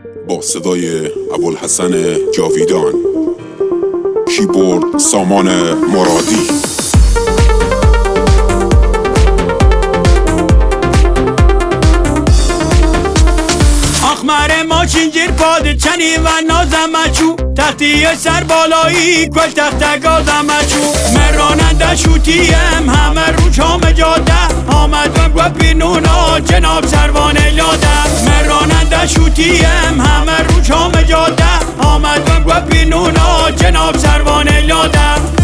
با صدای ابوالحسن جاویدان، کیبورد سامان مرادی. آخمر ماشین گیر پاد چنی و نازمچو تختی سر بالایی کل تخت گازمچو من راننده شوتیم همه رو چام جاده آمدم و بینونا جناب سروان لاده من راننده شوتیم همه رو چام جاده آمدم و بینونا جناب سروان لاده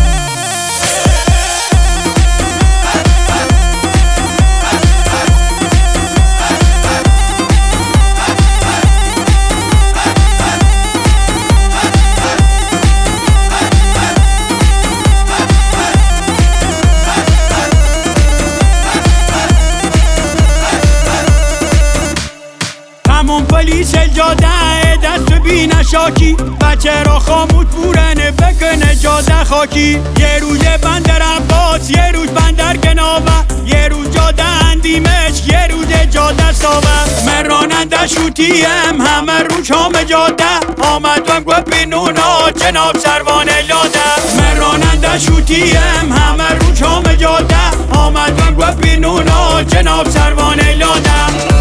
همون پلیس جاده دست بی نشاکی بچه را خاموش بورنه بکنه جاده خاکی یه روز بندر عباس یه روز بندر گناوه یه روز جاده اندیمش یه روز جاده ساوه من راننده شوتیم همه رو چام جاده آمدم گوه بینونا جناب سروان لاده من راننده شوتیم همه رو چام جاده آمدم گوه بینونا جناب سروان لاده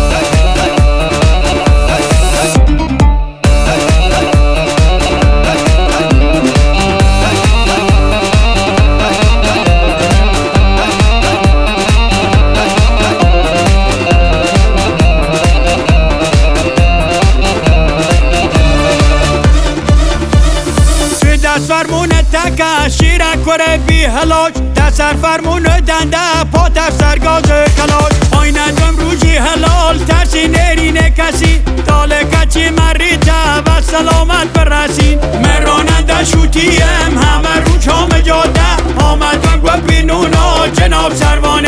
دست فرمون تکه شیره کره بی هلاک دست فرمون دنده پا در سرگاز کلاک آینه دم روزی حلال ترسی نرینه کسی داله کچی مریته و سلامت برسین من راننده شوتیم همه رو چام جاده آمدم گوه بینونا جناب سروان